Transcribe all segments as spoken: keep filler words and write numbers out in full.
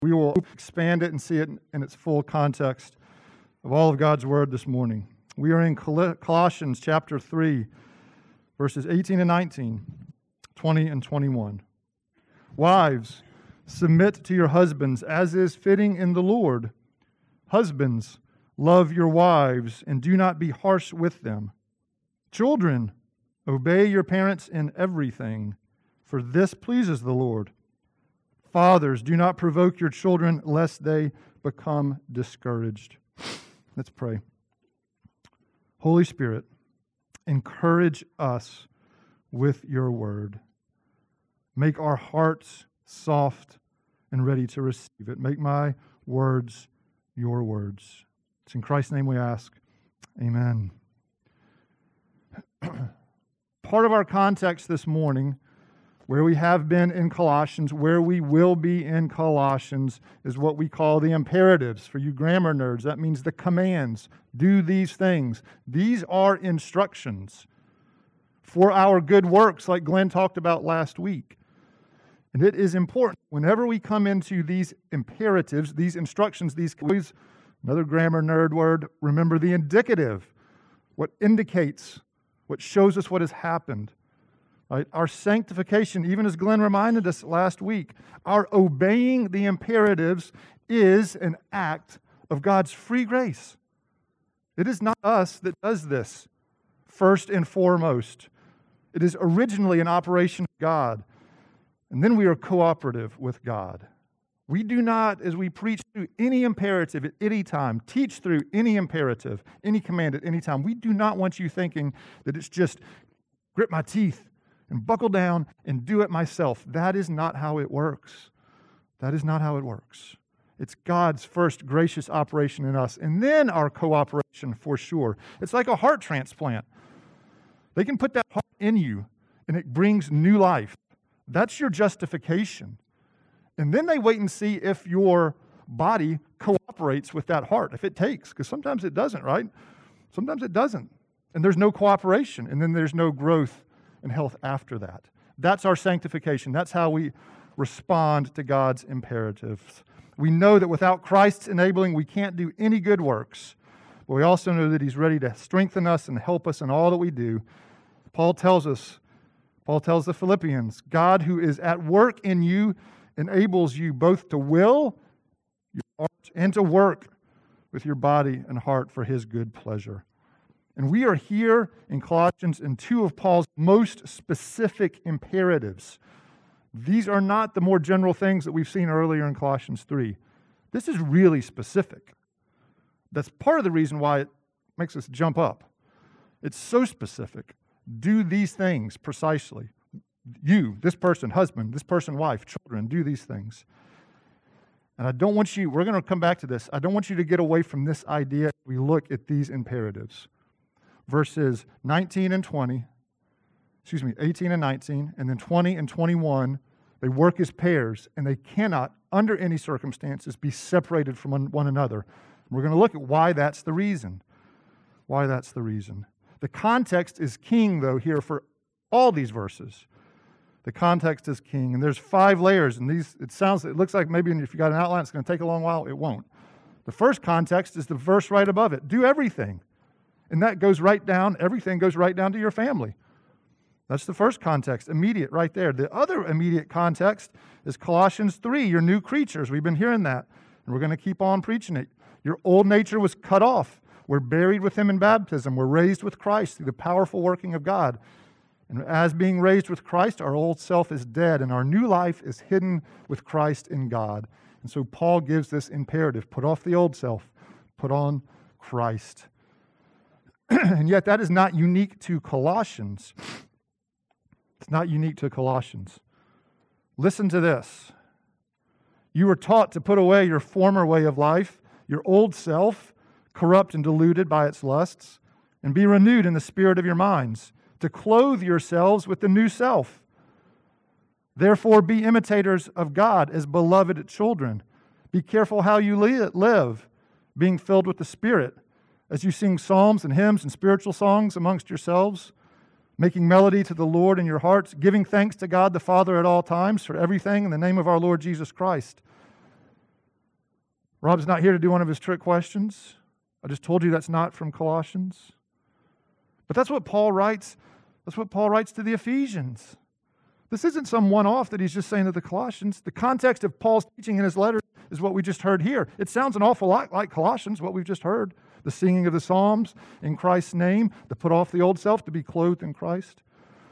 We will expand it and see it in its full context of all of God's Word this morning. We are in Colossians chapter three, verses eighteen and nineteen, twenty and twenty-one. Wives, submit to your husbands as is fitting in the Lord. Husbands, love your wives and do not be harsh with them. Children, obey your parents in everything, for this pleases the Lord. Fathers, do not provoke your children lest they become discouraged. Let's pray. Holy Spirit, encourage us with your word. Make our hearts soft and ready to receive it. Make my words your words. It's in Christ's name we ask. Amen. Part of our context this morning, where we have been in Colossians, where we will be in Colossians, is what we call the imperatives. For you grammar nerds, that means the commands. Do these things. These are instructions for our good works, like Glenn talked about last week. And it is important, whenever we come into these imperatives, these instructions, these, another grammar nerd word, remember the indicative, what indicates, what shows us what has happened. Right? Our sanctification, even as Glenn reminded us last week, our obeying the imperatives is an act of God's free grace. It is not us that does this, first and foremost. It is originally an operation of God. And then we are cooperative with God. We do not, as we preach through any imperative at any time, teach through any imperative, any command at any time, we do not want you thinking that it's just grit my teeth and buckle down and do it myself. That is not how it works. That is not how it works. It's God's first gracious operation in us, and then our cooperation for sure. It's like a heart transplant. They can put that heart in you, and it brings new life. That's your justification. And then they wait and see if your body cooperates with that heart, if it takes, because sometimes it doesn't, right? Sometimes it doesn't. And there's no cooperation, and then there's no growth and health after that. That's our sanctification. That's how we respond to God's imperatives. We know that without Christ's enabling, we can't do any good works. But we also know that He's ready to strengthen us and help us in all that we do. Paul tells us, Paul tells the Philippians, God who is at work in you enables you both to will your heart and to work with your body and heart for His good pleasure. And we are here in Colossians in two of Paul's most specific imperatives. These are not the more general things that we've seen earlier in Colossians three. This is really specific. That's part of the reason why it makes us jump up. It's so specific. Do these things precisely. You, this person, husband, this person, wife, children, do these things. And I don't want you, we're going to come back to this, I don't want you to get away from this idea as we look at these imperatives. Verses nineteen and twenty, excuse me, eighteen and nineteen, and then twenty and twenty-one, they work as pairs, and they cannot, under any circumstances, be separated from one another. We're going to look at why that's the reason. Why that's the reason. The context is king, though, here for all these verses. The context is king, and there's five layers, and these, it sounds, it looks like maybe if you got an outline, it's going to take a long while. It won't. The first context is the verse right above it. Do everything. And that goes right down, everything goes right down to your family. That's the first context, immediate, right there. The other immediate context is Colossians three, you're new creatures. We've been hearing that, and we're going to keep on preaching it. Your old nature was cut off. We're buried with Him in baptism. We're raised with Christ through the powerful working of God. And as being raised with Christ, our old self is dead, and our new life is hidden with Christ in God. And so Paul gives this imperative, put off the old self, put on Christ. And yet that is not unique to Colossians. It's not unique to Colossians. Listen to this. You were taught to put away your former way of life, your old self, corrupt and deluded by its lusts, and be renewed in the spirit of your minds, to clothe yourselves with the new self. Therefore, be imitators of God as beloved children. Be careful how you live, being filled with the Spirit, as you sing psalms and hymns and spiritual songs amongst yourselves, making melody to the Lord in your hearts, giving thanks to God the Father at all times for everything in the name of our Lord Jesus Christ. Rob's not here to do one of his trick questions. I just told you that's not from Colossians. But that's what Paul writes. That's what Paul writes to the Ephesians. This isn't some one-off that he's just saying to the Colossians. The context of Paul's teaching in his letter is what we just heard here. It sounds an awful lot like Colossians, what we've just heard. The singing of the Psalms in Christ's name, to put off the old self, to be clothed in Christ.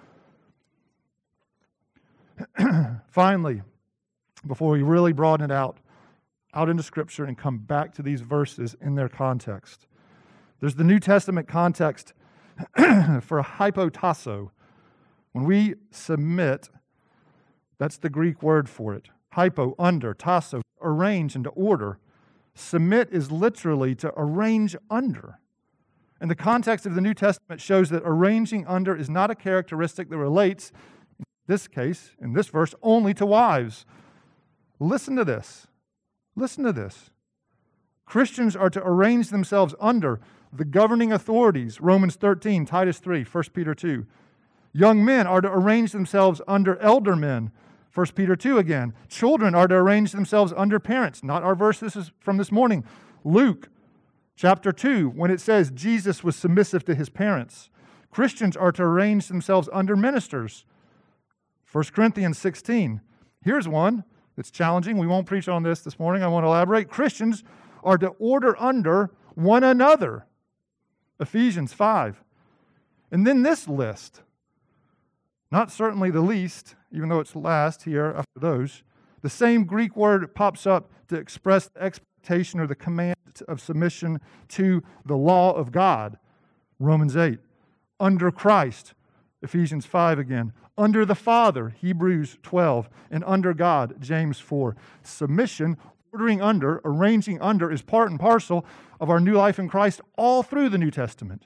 Finally, before we really broaden it out, out into Scripture and come back to these verses in their context. There's the New Testament context for hypotasso. When we submit, that's the Greek word for it. Hypo, under, tasso, arrange into order. Submit is literally to arrange under. And the context of the New Testament shows that arranging under is not a characteristic that relates, in this case, in this verse, only to wives. Listen to this. Listen to this. Christians are to arrange themselves under the governing authorities, Romans thirteen, Titus three, First Peter two. Young men are to arrange themselves under elder men, First Peter two again. Children are to arrange themselves under parents. Not our verse, this is from this morning. Luke chapter two, when it says Jesus was submissive to his parents. Christians are to arrange themselves under ministers. First Corinthians sixteen. Here's one that's challenging. We won't preach on this this morning. I want to elaborate. Christians are to order under one another. Ephesians five. And then this list. Not certainly the least, even though it's last here after those. The same Greek word pops up to express the expectation or the command of submission to the law of God. Romans eight. Under Christ. Ephesians five again. Under the Father, Hebrews twelve. And under God, James four. Submission, ordering under, arranging under is part and parcel of our new life in Christ all through the New Testament.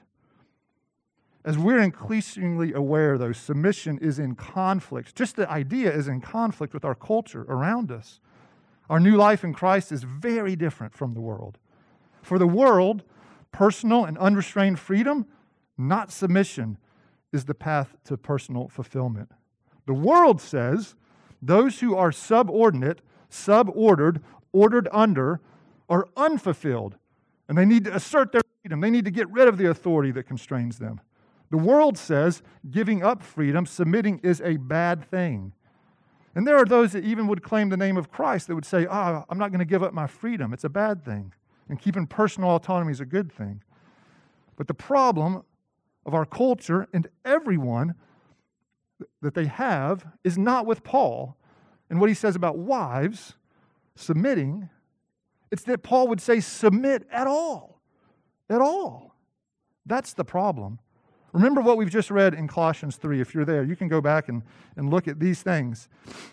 As we're increasingly aware, though, submission is in conflict. Just the idea is in conflict with our culture around us. Our new life in Christ is very different from the world. For the world, personal and unrestrained freedom, not submission, is the path to personal fulfillment. The world says those who are subordinate, subordered, ordered under, are unfulfilled, and they need to assert their freedom. They need to get rid of the authority that constrains them. The world says giving up freedom, submitting, is a bad thing. And there are those that even would claim the name of Christ that would say, ah, oh, I'm not going to give up my freedom. It's a bad thing. And keeping personal autonomy is a good thing. But the problem of our culture and everyone that they have is not with Paul and what he says about wives submitting. It's that Paul would say submit at all. At all. That's the problem. Remember what we've just read in Colossians three. If you're there, you can go back and, and look at these things.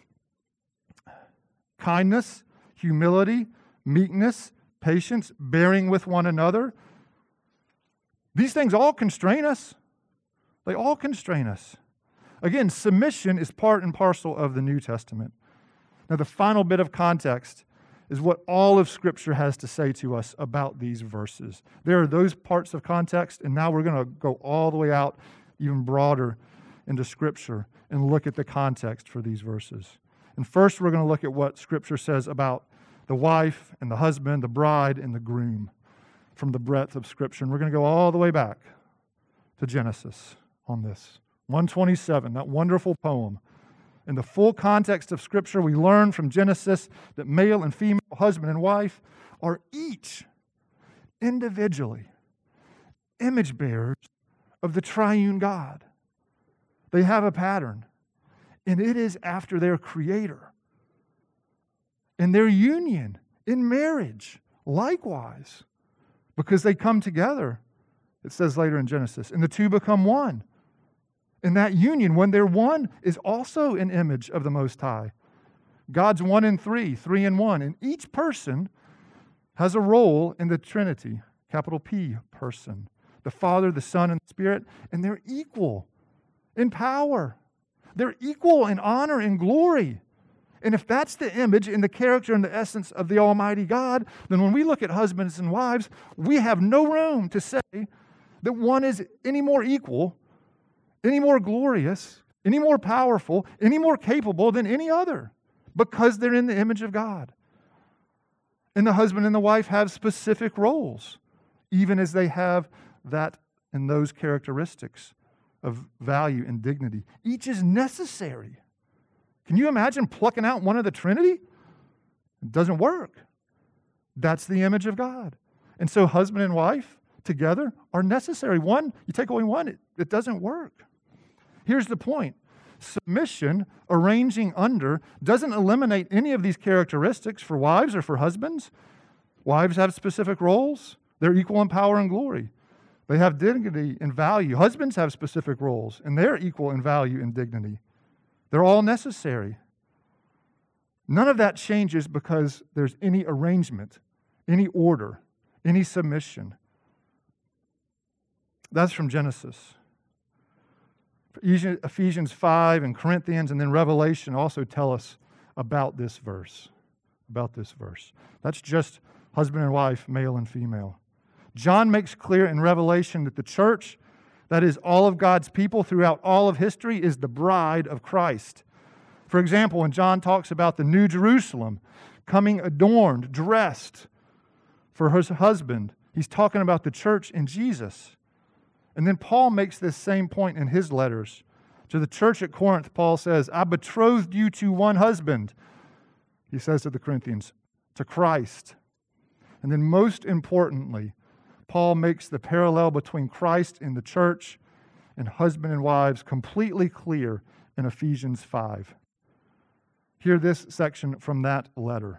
Kindness, humility, meekness, patience, bearing with one another. These things all constrain us. They all constrain us. Again, submission is part and parcel of the New Testament. Now, the final bit of context is what all of Scripture has to say to us about these verses. There are those parts of context, and now we're going to go all the way out, even broader, into Scripture and look at the context for these verses. And first, we're going to look at what Scripture says about the wife and the husband, the bride and the groom, from the breadth of Scripture. And we're going to go all the way back to Genesis on this. one twenty-seven, that wonderful poem. In the full context of Scripture, we learn from Genesis that male and female, husband and wife, are each individually image bearers of the triune God. They have a pattern, and it is after their Creator. And their union in marriage, likewise, because they come together, it says later in Genesis, and the two become one. And that union, when they're one, is also an image of the Most High. God's one in three, three in one. And each person has a role in the Trinity, capital P, person. The Father, the Son, and the Spirit. And they're equal in power. They're equal in honor and glory. And if that's the image and the character and the essence of the Almighty God, then when we look at husbands and wives, we have no room to say that one is any more equal, any more glorious, any more powerful, any more capable than any other, because they're in the image of God. And the husband and the wife have specific roles, even as they have that and those characteristics of value and dignity. Each is necessary. Can you imagine plucking out one of the Trinity? It doesn't work. That's the image of God. And so husband and wife together are necessary. One, you take away one, it, it doesn't work. Here's the point. Submission, arranging under, doesn't eliminate any of these characteristics for wives or for husbands. Wives have specific roles. They're equal in power and glory. They have dignity and value. Husbands have specific roles, and they're equal in value and dignity. They're all necessary. None of that changes because there's any arrangement, any order, any submission. That's from Genesis. Ephesians five and Corinthians and then Revelation also tell us about this verse. About this verse. That's just husband and wife, male and female. John makes clear in Revelation that the church, that is all of God's people throughout all of history, is the bride of Christ. For example, when John talks about the New Jerusalem coming adorned, dressed for his husband, he's talking about the church in Jesus. And then Paul makes this same point in his letters. To the church at Corinth, Paul says, I betrothed you to one husband, he says to the Corinthians, to Christ. And then most importantly, Paul makes the parallel between Christ and the church and husband and wives completely clear in Ephesians five. Hear this section from that letter.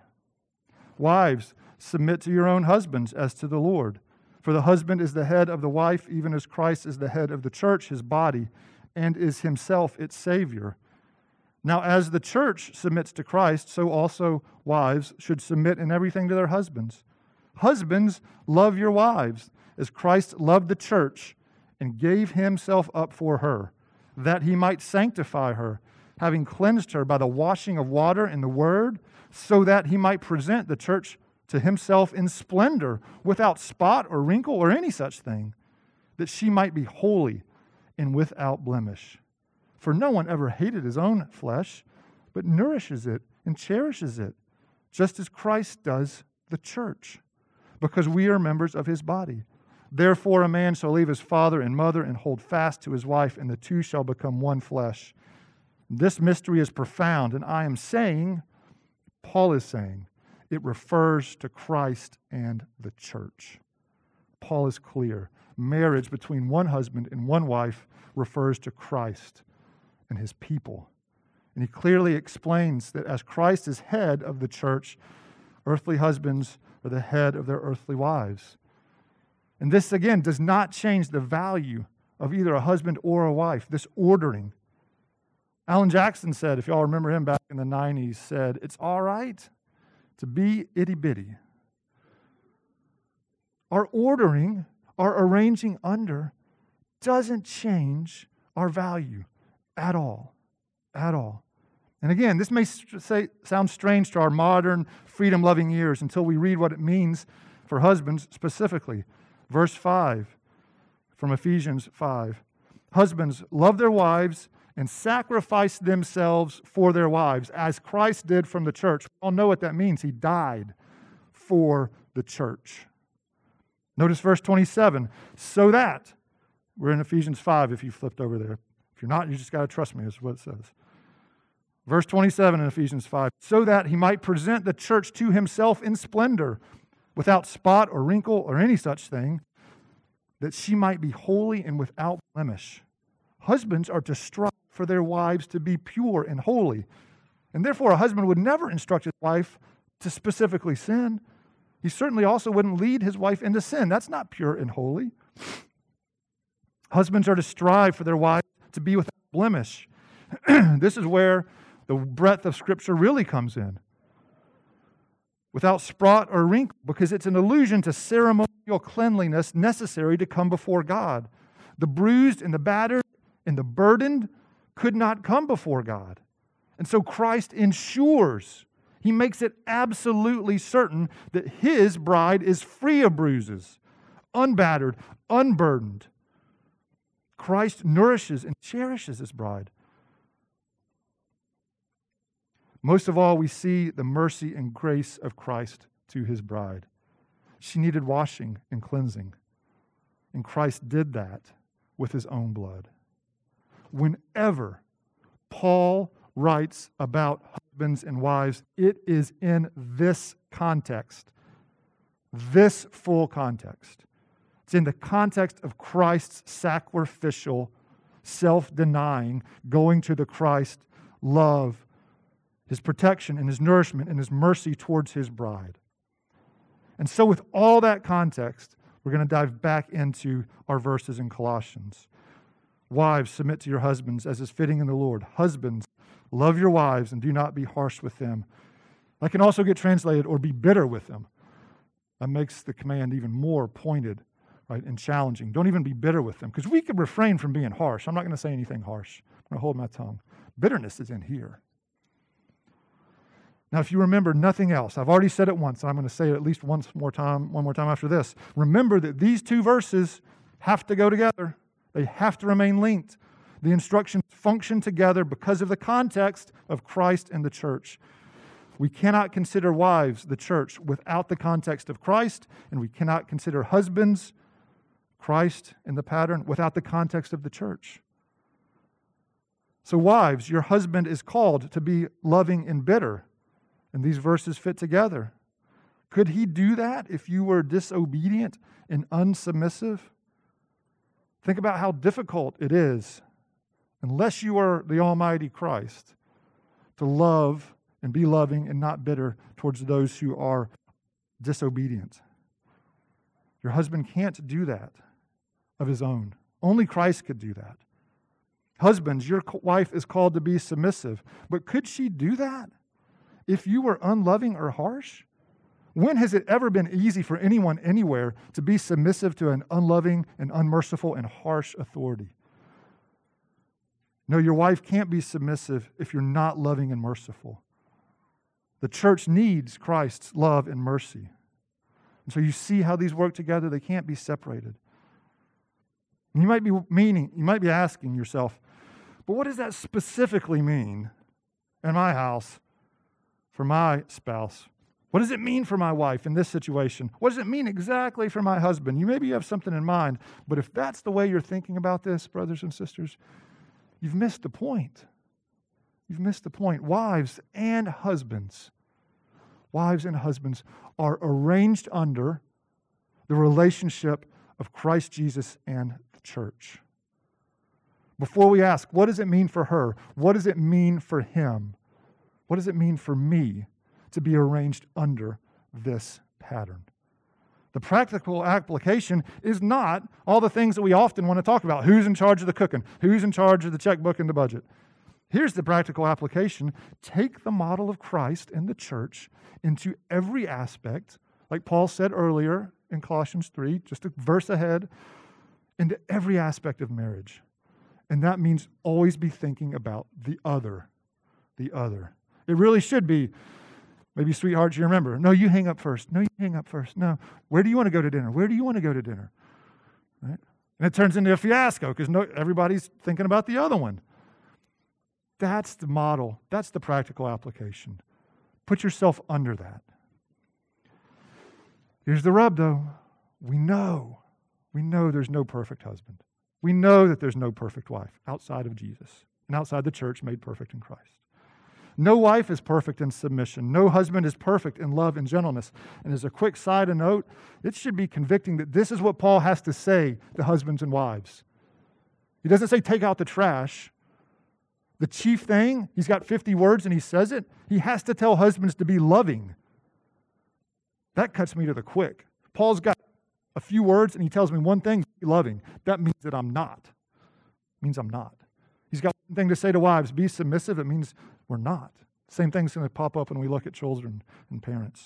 Wives, submit to your own husbands as to the Lord. For the husband is the head of the wife, even as Christ is the head of the church, his body, and is himself its Savior. Now, as the church submits to Christ, so also wives should submit in everything to their husbands. Husbands, love your wives, as Christ loved the church and gave himself up for her, that he might sanctify her, having cleansed her by the washing of water in the word, so that he might present the church to himself in splendor, without spot or wrinkle or any such thing, that she might be holy and without blemish. For no one ever hated his own flesh, but nourishes it and cherishes it, just as Christ does the church, because we are members of his body. Therefore a man shall leave his father and mother and hold fast to his wife, and the two shall become one flesh. This mystery is profound, and I am saying, Paul is saying, it refers to Christ and the church. Paul is clear. Marriage between one husband and one wife refers to Christ and his people. And he clearly explains that as Christ is head of the church, earthly husbands are the head of their earthly wives. And this, again, does not change the value of either a husband or a wife, this ordering. Alan Jackson said, if y'all remember him back in the nineties, said, it's all right to be itty-bitty. Our ordering, our arranging under, doesn't change our value at all, at all. And again, this may say, sound strange to our modern, freedom-loving ears until we read what it means for husbands specifically. Verse five from Ephesians five. Husbands, love their wives and sacrifice themselves for their wives, as Christ did from the church. We all know what that means. He died for the church. Notice verse twenty-seven. So that, we're in Ephesians five if you flipped over there. If you're not, you just got to trust me, is what it says. Verse twenty-seven in Ephesians five. So that he might present the church to himself in splendor, without spot or wrinkle or any such thing, that she might be holy and without blemish. Husbands are to strive for their wives to be pure and holy. And therefore, a husband would never instruct his wife to specifically sin. He certainly also wouldn't lead his wife into sin. That's not pure and holy. Husbands are to strive for their wives to be without blemish. This is where the breadth of Scripture really comes in. Without spot or wrinkle, because it's an allusion to ceremonial cleanliness necessary to come before God. The bruised and the battered and the burdened could not come before God. And so Christ ensures, he makes it absolutely certain that his bride is free of bruises, unbattered, unburdened. Christ nourishes and cherishes his bride. Most of all, we see the mercy and grace of Christ to his bride. She needed washing and cleansing. And Christ did that with his own blood. Whenever Paul writes about husbands and wives, it is in this context, this full context. It's in the context of Christ's sacrificial, self-denying, going to the Christ, love, his protection and his nourishment and his mercy towards his bride. And so with all that context, we're going to dive back into our verses in Colossians. Wives, submit to your husbands as is fitting in the Lord. Husbands, love your wives and do not be harsh with them. That can also get translated, or be bitter with them. That makes the command even more pointed, right, and challenging. Don't even be bitter with them, because we can refrain from being harsh. I'm not going to say anything harsh. I'm going to hold my tongue. Bitterness is in here. Now, if you remember nothing else, I've already said it once, and I'm going to say it at least once more time, one more time after this. Remember that these two verses have to go together. They have to remain linked. The instructions function together because of the context of Christ and the church. We cannot consider wives, the church, without the context of Christ, and we cannot consider husbands, Christ and the pattern, without the context of the church. So wives, your husband is called to be loving and bitter, and these verses fit together. Could he do that if you were disobedient and unsubmissive? Think about how difficult it is, unless you are the Almighty Christ, to love and be loving and not bitter towards those who are disobedient. Your husband can't do that of his own. Only Christ could do that. Husbands, your wife is called to be submissive, but could she do that if you were unloving or harsh? When has it ever been easy for anyone anywhere to be submissive to an unloving and unmerciful and harsh authority? No, your wife can't be submissive if you're not loving and merciful. The church needs Christ's love and mercy. And so you see how these work together. They can't be separated. And you might be meaning, you might be asking yourself, but what does that specifically mean in my house for my spouse? What does it mean for my wife in this situation? What does it mean exactly for my husband? You maybe have something in mind, but if that's the way you're thinking about this, brothers and sisters, you've missed the point. You've missed the point. Wives and husbands, wives and husbands are arranged under the relationship of Christ Jesus and the church. Before we ask, what does it mean for her? What does it mean for him? What does it mean for me to be arranged under this pattern? The practical application is not all the things that we often want to talk about. Who's in charge of the cooking? Who's in charge of the checkbook and the budget? Here's the practical application. Take the model of Christ and the church into every aspect, like Paul said earlier in Colossians three, just a verse ahead, into every aspect of marriage. And that means always be thinking about the other, the other. It really should be, maybe sweethearts, you remember, no, you hang up first. No, you hang up first. No, where do you want to go to dinner? Where do you want to go to dinner? Right? And it turns into a fiasco because no, everybody's thinking about the other one. That's the model. That's the practical application. Put yourself under that. Here's the rub, though. We know, we know there's no perfect husband. We know that there's no perfect wife outside of Jesus and outside the church made perfect in Christ. No wife is perfect in submission. No husband is perfect in love and gentleness. And as a quick side note, it should be convicting that this is what Paul has to say to husbands and wives. He doesn't say take out the trash. The chief thing, he's got fifty words and he says it, he has to tell husbands to be loving. That cuts me to the quick. Paul's got a few words and he tells me one thing, be loving. That means that I'm not. It means I'm not. He's got one thing to say to wives, be submissive. It means we're not. Same thing's going to pop up when we look at children and parents.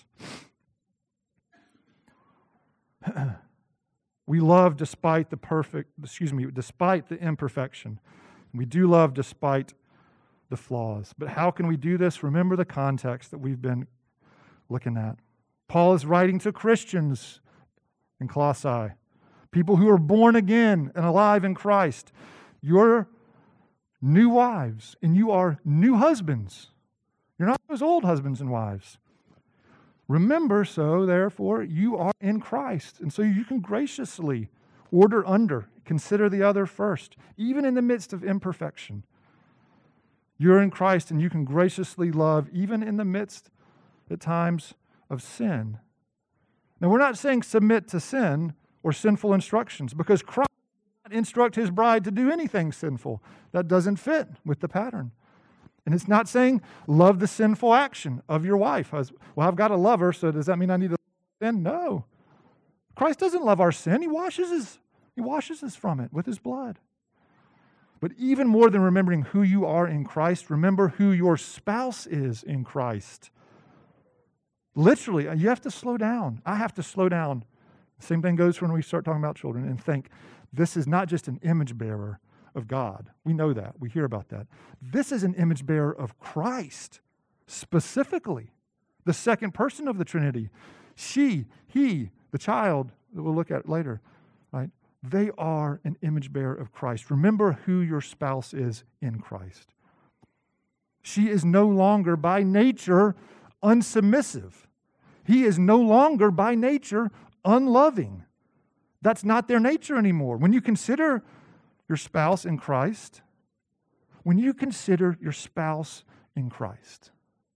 We love despite the perfect, excuse me, despite the imperfection. We do love despite the flaws. But how can we do this? Remember the context that we've been looking at. Paul is writing to Christians in Colossae, people who are born again and alive in Christ. You're new wives and you are new husbands. You're not those old husbands and wives. Remember, so therefore, you are in Christ. And so you can graciously order under, consider the other first, even in the midst of imperfection. You're in Christ and you can graciously love, even in the midst, at times, of sin. Now, we're not saying submit to sin or sinful instructions, because Christ did not instruct his bride to do anything sinful. That doesn't fit with the pattern. And it's not saying love the sinful action of your wife. Well, I've got to love her, so does that mean I need to sin? No. Christ doesn't love our sin. He washes us, he washes us from it with his blood. But even more than remembering who you are in Christ, remember who your spouse is in Christ. Literally, you have to slow down. I have to slow down. Same thing goes when we start talking about children and think, this is not just an image bearer of God. We know that. We hear about that. This is an image bearer of Christ, specifically, the second person of the Trinity. She, he, the child that we'll look at later, right? They are an image bearer of Christ. Remember who your spouse is in Christ. She is no longer by nature unsubmissive. He is no longer by nature unloving. That's not their nature anymore. When you consider your spouse in Christ, when you consider your spouse in Christ,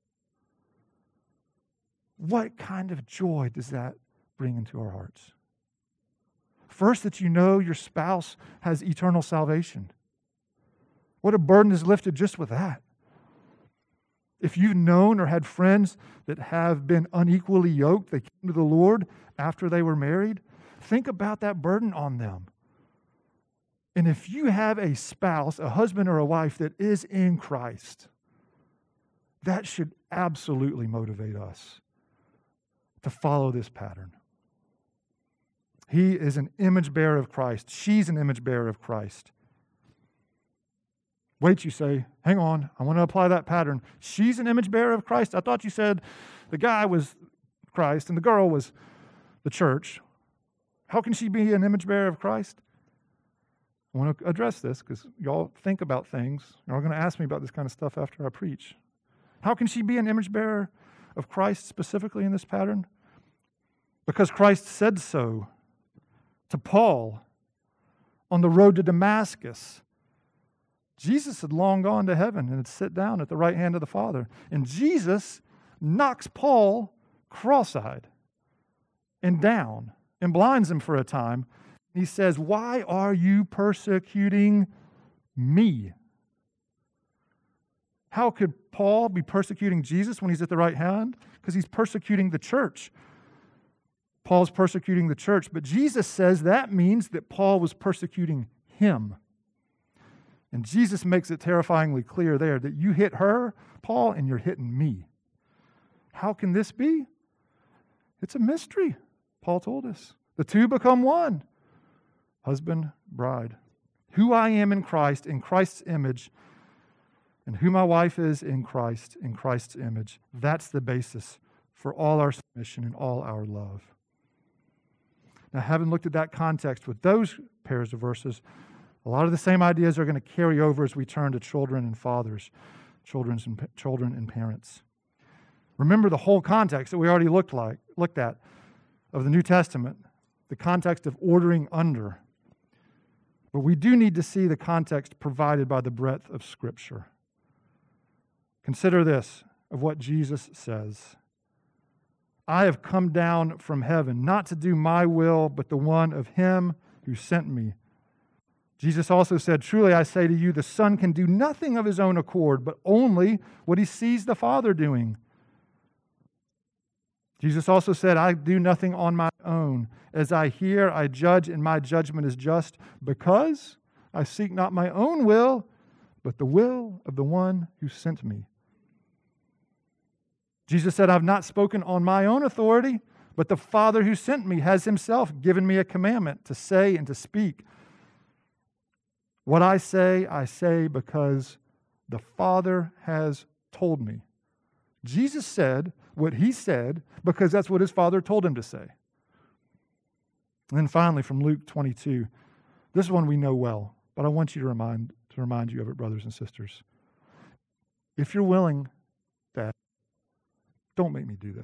what kind of joy does that bring into our hearts? First, that you know your spouse has eternal salvation. What a burden is lifted just with that. If you've known or had friends that have been unequally yoked, they came to the Lord after they were married, think about that burden on them. And if you have a spouse, a husband or a wife that is in Christ, that should absolutely motivate us to follow this pattern. He is an image bearer of Christ. She's an image bearer of Christ. Wait, you say, hang on, I want to apply that pattern. She's an image bearer of Christ. I thought you said the guy was Christ and the girl was the church. How can she be an image bearer of Christ? I want to address this because y'all think about things. You're going to ask me about this kind of stuff after I preach. How can she be an image bearer of Christ specifically in this pattern? Because Christ said so to Paul on the road to Damascus. Jesus had long gone to heaven and had sit down at the right hand of the Father. And Jesus knocks Paul cross-eyed and down and blinds him for a time. He says, "Why are you persecuting me?" How could Paul be persecuting Jesus when he's at the right hand? Because he's persecuting the church. Paul's persecuting the church, but Jesus says that means that Paul was persecuting him. And Jesus makes it terrifyingly clear there that you hit her, Paul, and you're hitting me. How can this be? It's a mystery, Paul told us. The two become one. Husband, bride. Who I am in Christ, in Christ's image, and who my wife is in Christ, in Christ's image. That's the basis for all our submission and all our love. Now, having looked at that context with those pairs of verses, a lot of the same ideas are going to carry over as we turn to children and fathers, children's and, children and parents. Remember the whole context that we already looked like looked at of the New Testament, the context of ordering under. But we do need to see the context provided by the breadth of Scripture. Consider this of what Jesus says. I have come down from heaven, not to do my will, but the one of him who sent me. Jesus also said, truly I say to you, the Son can do nothing of his own accord, but only what he sees the Father doing. Jesus also said, I do nothing on my own. As I hear, I judge, and my judgment is just, because I seek not my own will, but the will of the one who sent me. Jesus said, I've not spoken on my own authority, but the Father who sent me has himself given me a commandment to say and to speak. What I say, I say because the Father has told me. Jesus said what he said because that's what his Father told him to say. And then finally from Luke twenty-two, this one we know well, but I want you to remind, to remind you of it, brothers and sisters. If you're willing, Dad, don't make me do this.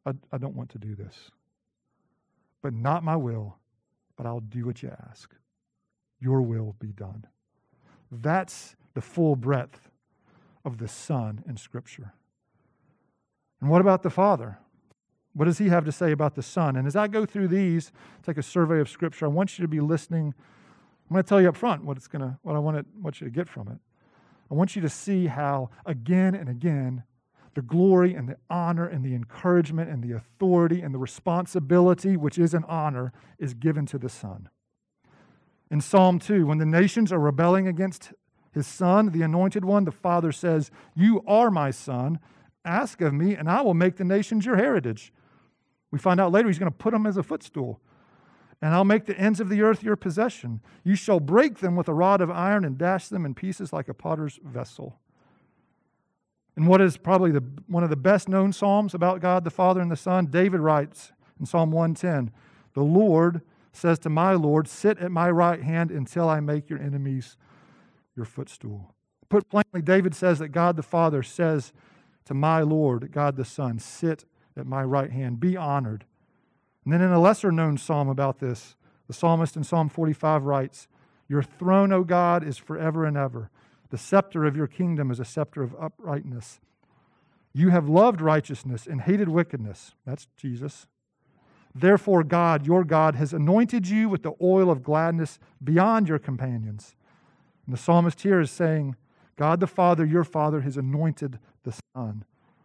I, I don't want to do this. But not my will, but I'll do what you ask. Your will be done. That's the full breadth of the Son in Scripture. And what about the Father? What does he have to say about the Son? And as I go through these, take a survey of Scripture, I want you to be listening. I'm going to tell you up front what it's going to, what I want, it, want you to get from it. I want you to see how, again and again, the glory and the honor and the encouragement and the authority and the responsibility, which is an honor, is given to the Son. In Psalm two, when the nations are rebelling against his Son, the Anointed One, the Father says, "You are my Son. Ask of me, and I will make the nations your heritage." We find out later he's going to put them as a footstool. "And I'll make the ends of the earth your possession. You shall break them with a rod of iron and dash them in pieces like a potter's vessel." And what is probably the, one of the best known Psalms about God the Father and the Son, David writes in Psalm one ten, "The Lord says to my Lord, sit at my right hand until I make your enemies your footstool." Put plainly, David says that God the Father says to my Lord, God the Son, sit at my right hand, be honored. And then in a lesser known psalm about this, the psalmist in Psalm forty-five writes, "Your throne, O God, is forever and ever. The scepter of your kingdom is a scepter of uprightness. You have loved righteousness and hated wickedness." That's Jesus. "Therefore, God, your God, has anointed you with the oil of gladness beyond your companions." And the psalmist here is saying, God the Father, your Father, has anointed the Son.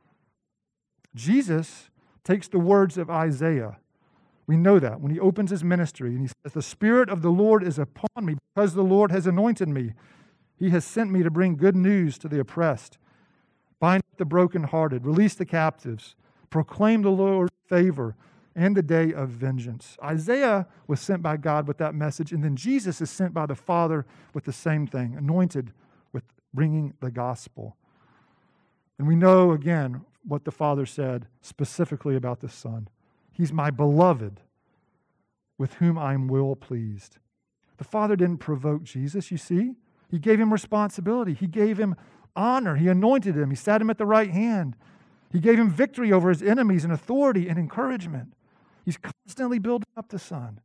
Jesus takes the words of Isaiah. We know that when he opens his ministry and he says, "The Spirit of the Lord is upon me because the Lord has anointed me. He has sent me to bring good news to the oppressed, bind up the brokenhearted, release the captives, proclaim the Lord's favor and the day of vengeance." Isaiah was sent by God with that message, and then Jesus is sent by the Father with the same thing, anointed with bringing the gospel. And we know, again, what the Father said specifically about the Son. He's my beloved, with whom I am well pleased. The Father didn't provoke Jesus, you see. He gave him responsibility. He gave him honor. He anointed him. He sat him at the right hand. He gave him victory over his enemies and authority and encouragement. He's constantly building up the Son.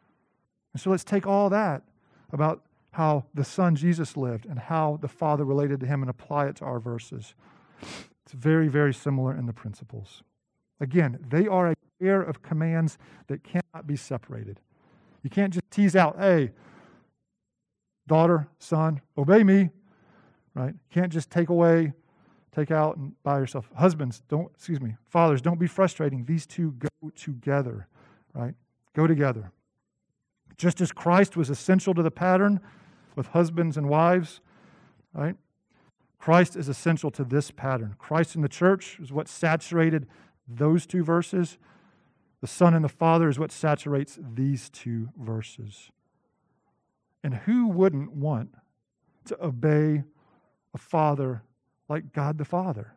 And so let's take all that about how the Son Jesus lived and how the Father related to him and apply it to our verses. It's very, very similar in the principles. Again, they are a pair of commands that cannot be separated. You can't just tease out, "Hey, daughter, son, obey me," right? You can't just take away, take out and by yourself. Husbands, don't, excuse me, fathers, don't be frustrating. These two go together, right? Go together. Just as Christ was essential to the pattern with husbands and wives, right? Christ is essential to this pattern. Christ in the church is what saturated those two verses. The Son and the Father is what saturates these two verses. And who wouldn't want to obey a father like God the Father?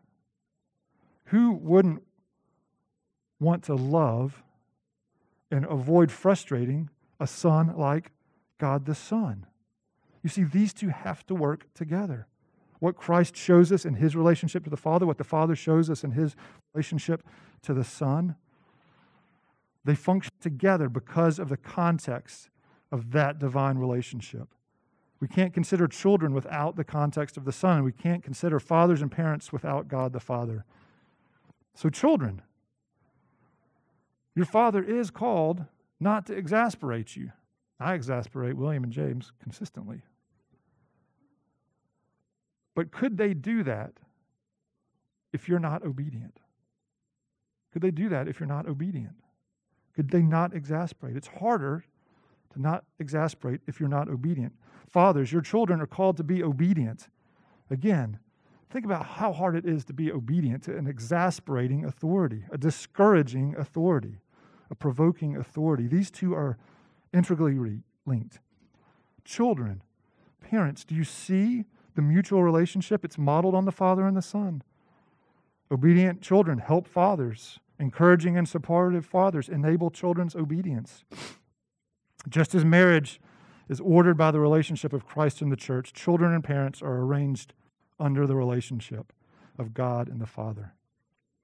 Who wouldn't want to love and avoid frustrating a son like God the Son? You see, these two have to work together. What Christ shows us in his relationship to the Father, what the Father shows us in his relationship to the Son, they function together because of the context of that divine relationship. We can't consider children without the context of the Son, and we can't consider fathers and parents without God the Father. So children, your father is called not to exasperate you. I exasperate William and James consistently. But could they do that if you're not obedient? Could they do that if you're not obedient? Could they not exasperate? It's harder to not exasperate if you're not obedient. Fathers, your children are called to be obedient. Again, think about how hard it is to be obedient to an exasperating authority, a discouraging authority, a provoking authority. These two are integrally linked. Children, parents, do you see the mutual relationship? It's modeled on the Father and the Son. Obedient children help fathers. Encouraging and supportive fathers enable children's obedience. Just as marriage is ordered by the relationship of Christ and the church, children and parents are arranged under the relationship of God and the Father.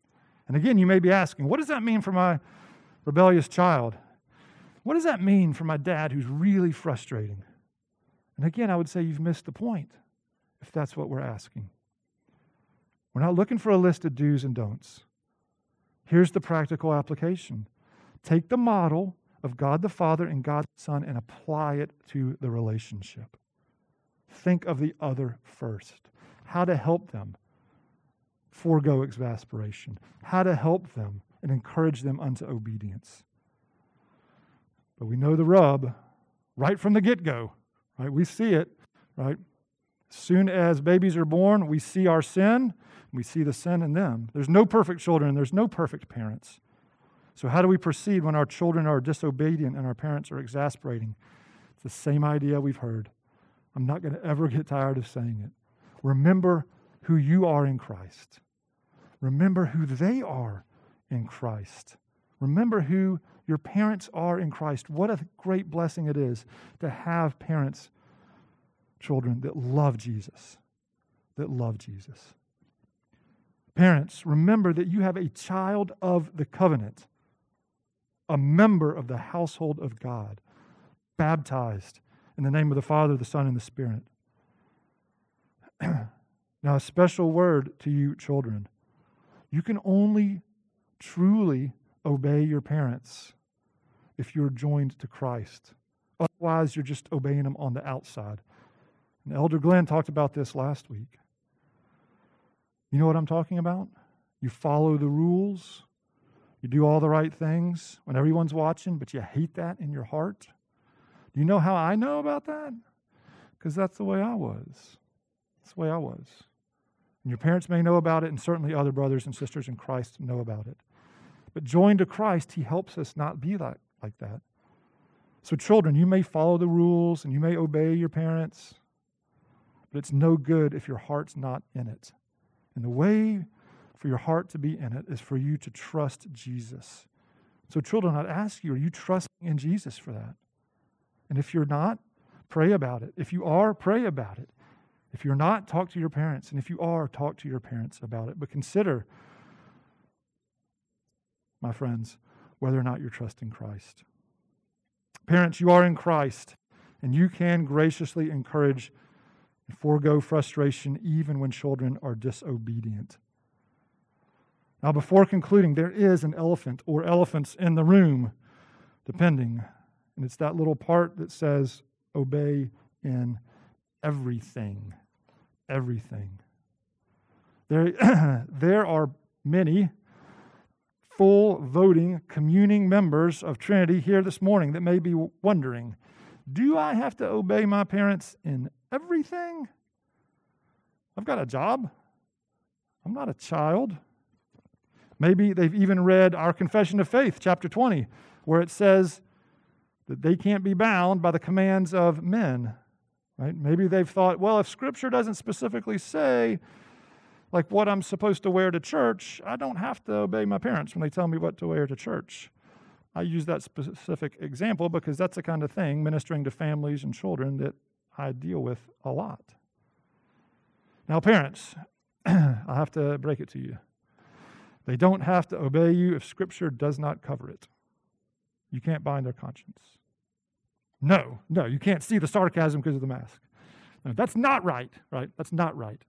And again, you may be asking, what does that mean for my rebellious child? What does that mean for my dad who's really frustrating? And again, I would say you've missed the point if that's what we're asking. We're not looking for a list of do's and don'ts. Here's the practical application. Take the model of God the Father and God the Son and apply it to the relationship. Think of the other first. How to help them forego exasperation. How to help them and encourage them unto obedience. But we know the rub right from the get-go, right? We see it, right? As soon as babies are born, we see our sin, we see the sin in them. There's no perfect children, there's no perfect parents. So how do we proceed when our children are disobedient and our parents are exasperating? It's the same idea we've heard. I'm not going to ever get tired of saying it. Remember who you are in Christ. Remember who they are in Christ. Remember who your parents are in Christ. What a great blessing it is to have parents, children that love Jesus, that love Jesus. Parents, remember that you have a child of the covenant, a member of the household of God, baptized in the name of the Father, the Son, and the Spirit. Now, a special word to you children. You can only truly obey your parents if you're joined to Christ. Otherwise, you're just obeying them on the outside. And Elder Glenn talked about this last week. You know what I'm talking about? You follow the rules. You do all the right things when everyone's watching, but you hate that in your heart. Do you know how I know about that? Because that's the way I was. That's the way I was. And your parents may know about it, and certainly other brothers and sisters in Christ know about it. But joined to Christ, He helps us not be like, like that. So children, you may follow the rules and you may obey your parents, but it's no good if your heart's not in it. And the way for your heart to be in it is for you to trust Jesus. So children, I'd ask you, are you trusting in Jesus for that? And if you're not, pray about it. If you are, pray about it. If you're not, talk to your parents. And if you are, talk to your parents about it. But consider, my friends, whether or not you're trusting Christ. Parents, you are in Christ, and you can graciously encourage and forego frustration even when children are disobedient. Now, before concluding, there is an elephant or elephants in the room, depending. And it's that little part that says, obey in everything. Everything. There, there are many full voting, communing members of Trinity here this morning that may be wondering, do I have to obey my parents in everything? I've got a job. I'm not a child. Maybe they've even read our Confession of Faith, chapter twenty, where it says that they can't be bound by the commands of men. Right? Maybe they've thought, well, if Scripture doesn't specifically say like what I'm supposed to wear to church, I don't have to obey my parents when they tell me what to wear to church. I use that specific example because that's the kind of thing, ministering to families and children, that I deal with a lot. Now, parents, I have to break it to you. They don't have to obey you if Scripture does not cover it. You can't bind their conscience. No, no, you can't see the sarcasm because of the mask. No, that's not right, right? That's not right.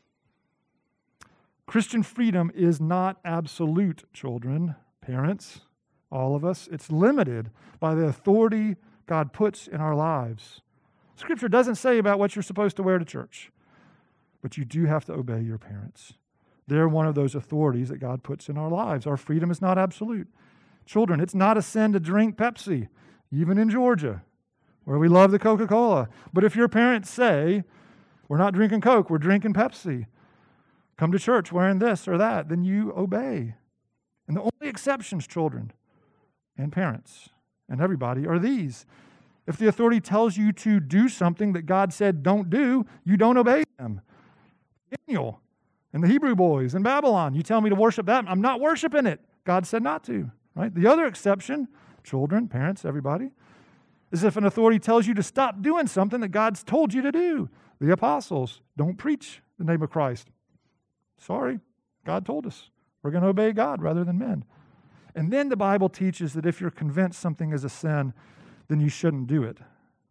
Christian freedom is not absolute, children, parents, all of us. It's limited by the authority God puts in our lives. Scripture doesn't say about what you're supposed to wear to church, but you do have to obey your parents. They're one of those authorities that God puts in our lives. Our freedom is not absolute. Children, it's not a sin to drink Pepsi, even in Georgia, where we love the Coca-Cola. But if your parents say, we're not drinking Coke, we're drinking Pepsi, come to church wearing this or that, then you obey. And the only exceptions, children and parents and everybody, are these. If the authority tells you to do something that God said don't do, you don't obey them. Daniel and the Hebrew boys in Babylon, you tell me to worship that, I'm not worshiping it. God said not to, right? The other exception, children, parents, everybody, is if an authority tells you to stop doing something that God's told you to do. The apostles don't preach the name of Christ. Sorry, God told us. We're going to obey God rather than men. And then the Bible teaches that if you're convinced something is a sin, then you shouldn't do it.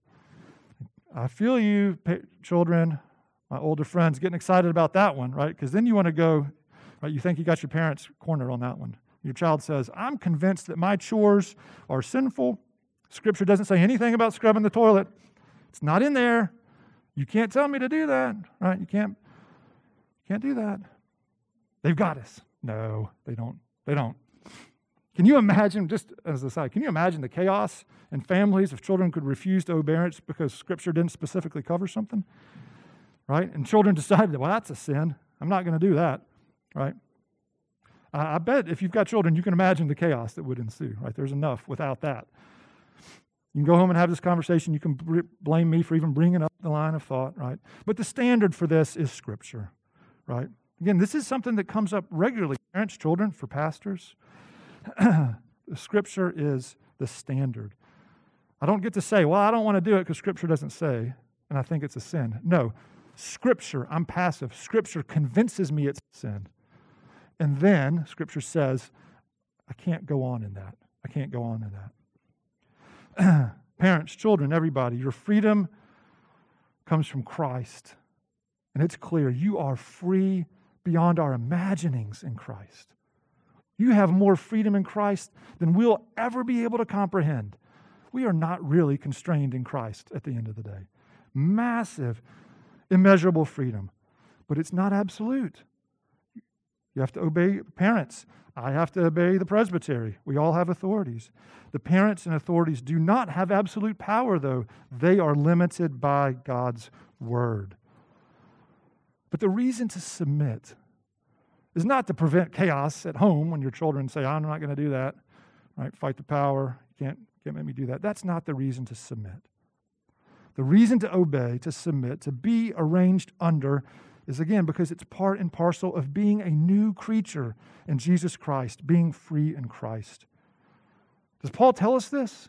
I feel you, children, my older friends, getting excited about that one, right? Because then you want to go, right? You think you got your parents cornered on that one. Your child says, I'm convinced that my chores are sinful. Scripture doesn't say anything about scrubbing the toilet. It's not in there. You can't tell me to do that, right? You can't, can't do that. They've got us. No, they don't. They don't. Can you imagine, just as a side, can you imagine the chaos in families if children could refuse to obey parents because Scripture didn't specifically cover something, right? And children decided, well, that's a sin. I'm not going to do that, right? I bet if you've got children, you can imagine the chaos that would ensue, right? There's enough without that. You can go home and have this conversation. You can br- blame me for even bringing up the line of thought, right? But the standard for this is Scripture, right? Again, this is something that comes up regularly. Parents, children, for pastors. The Scripture is the standard. I don't get to say, well, I don't want to do it because Scripture doesn't say, and I think it's a sin. No, Scripture, I'm passive. Scripture convinces me it's a sin. And then Scripture says, I can't go on in that. I can't go on in that. Parents, children, everybody, your freedom comes from Christ. And it's clear, you are free beyond our imaginings in Christ. You have more freedom in Christ than we'll ever be able to comprehend. We are not really constrained in Christ at the end of the day. Massive, immeasurable freedom. But it's not absolute. You have to obey parents. I have to obey the presbytery. We all have authorities. The parents and authorities do not have absolute power, though. They are limited by God's word. But the reason to submit is not to prevent chaos at home when your children say, I'm not going to do that. Right? Fight the power. You can't, can't make me do that. That's not the reason to submit. The reason to obey, to submit, to be arranged under is, again, because it's part and parcel of being a new creature in Jesus Christ, being free in Christ. Does Paul tell us this?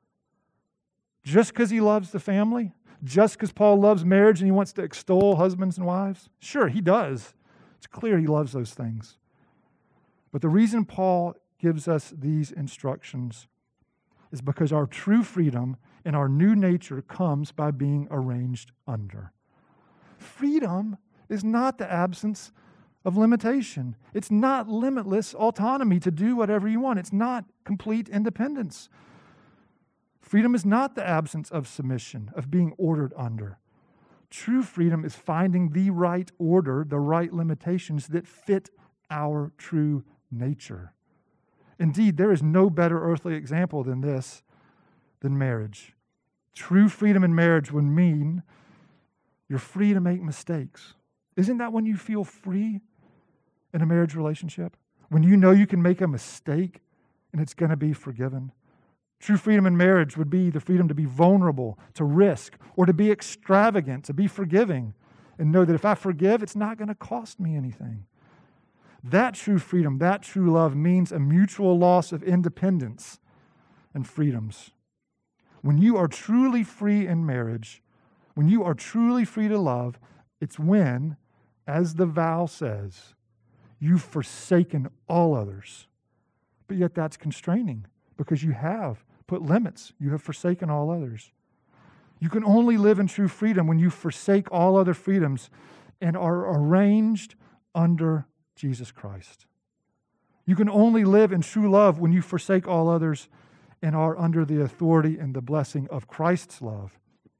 Just because he loves the family? Just because Paul loves marriage and he wants to extol husbands and wives? Sure, he does. It's clear he loves those things. But the reason Paul gives us these instructions is because our true freedom and our new nature comes by being arranged under. Freedom is not the absence of limitation. It's not limitless autonomy to do whatever you want. It's not complete independence. Freedom is not the absence of submission, of being ordered under. True freedom is finding the right order, the right limitations that fit our true nature. Indeed, there is no better earthly example than this, than marriage. True freedom in marriage would mean you're free to make mistakes. Isn't that when you feel free in a marriage relationship? When you know you can make a mistake and it's going to be forgiven? True freedom in marriage would be the freedom to be vulnerable, to risk, or to be extravagant, to be forgiving, and know that if I forgive, it's not going to cost me anything. That true freedom, that true love means a mutual loss of independence and freedoms. When you are truly free in marriage, when you are truly free to love, it's when, as the vow says, you've forsaken all others. But yet that's constraining because you have put limits. You have forsaken all others. You can only live in true freedom when you forsake all other freedoms and are arranged under Jesus Christ. You can only live in true love when you forsake all others and are under the authority and the blessing of Christ's love.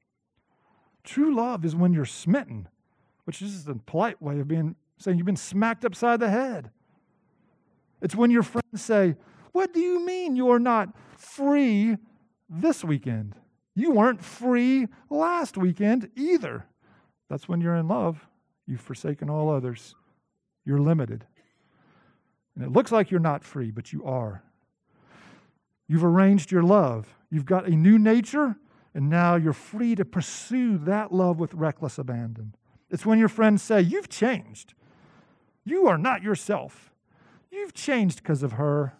True love is when you're smitten, which is a polite way of being saying you've been smacked upside the head. It's when your friends say, what do you mean you're not free this weekend? You weren't free last weekend either. That's when you're in love. You've forsaken all others. You're limited. And it looks like you're not free, but you are. You've arranged your love. You've got a new nature, and now you're free to pursue that love with reckless abandon. It's when your friends say, you've changed. You are not yourself. You've changed because of her.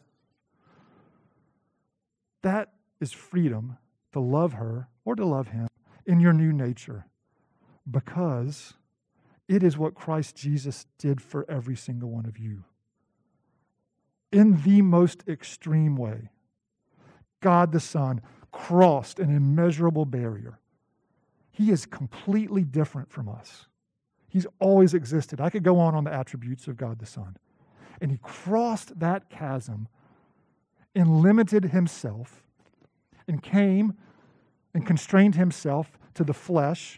That is freedom to love her or to love him in your new nature, because it is what Christ Jesus did for every single one of you. in the most extreme way. God the Son crossed an immeasurable barrier. He is completely different from us. He's always existed. I could go on on the attributes of God the Son. And he crossed that chasm and limited himself and came and constrained himself to the flesh.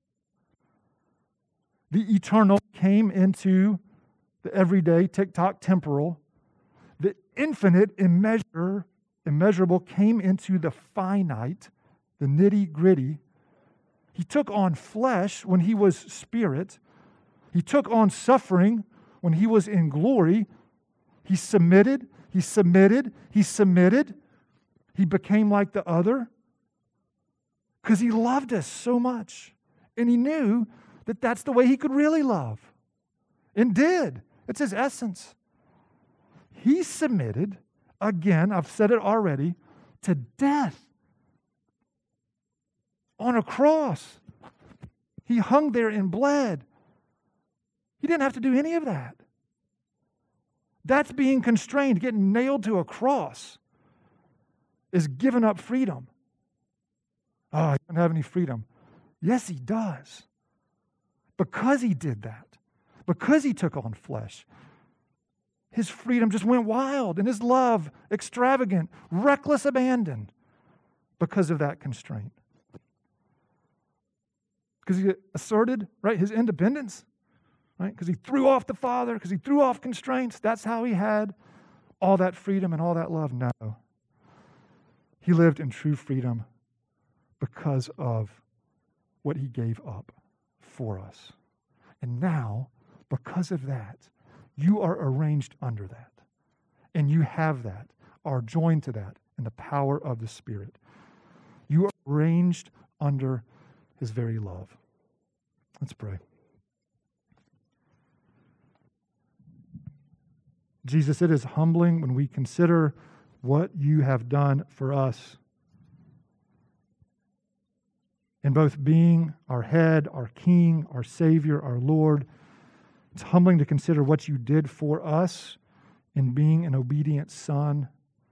The eternal came into the everyday, tick-tock temporal. The infinite, immeasure, immeasurable came into the finite, the nitty-gritty. He took on flesh when he was spirit. He took on suffering when he was in glory. He submitted, he submitted, he submitted. He became like the other because he loved us so much. And he knew that that's the way he could really love. And did. It's his essence. He submitted, again, I've said it already, to death on a cross. He hung there and bled. He didn't have to do any of that. That's being constrained. Getting nailed to a cross is giving up freedom. Oh, he doesn't have any freedom. Yes, he does. Because he did that, because he took on flesh, his freedom just went wild and his love extravagant, reckless abandon because of that constraint. Because he asserted, right, his independence, right? Because he threw off the Father, because he threw off constraints. That's how he had all that freedom and all that love. No. He lived in true freedom because of what he gave up for us. And now, because of that, you are arranged under that. And you have that, are joined to that in the power of the Spirit. You are arranged under his very love. Let's pray. Jesus, it is humbling when we consider what you have done for us in both being our head, our King, our Savior, our Lord. It's humbling to consider what you did for us in being an obedient Son.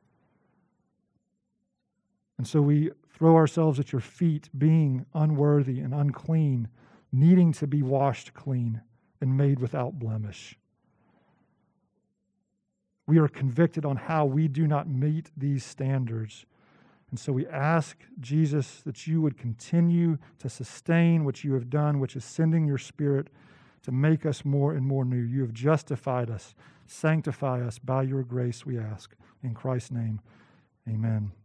And so we throw ourselves at your feet, being unworthy and unclean, needing to be washed clean and made without blemish. We are convicted on how we do not meet these standards. And so we ask, Jesus, that you would continue to sustain what you have done, which is sending your Spirit to make us more and more new. You have justified us. Sanctify us by your grace, we ask. In Christ's name, amen.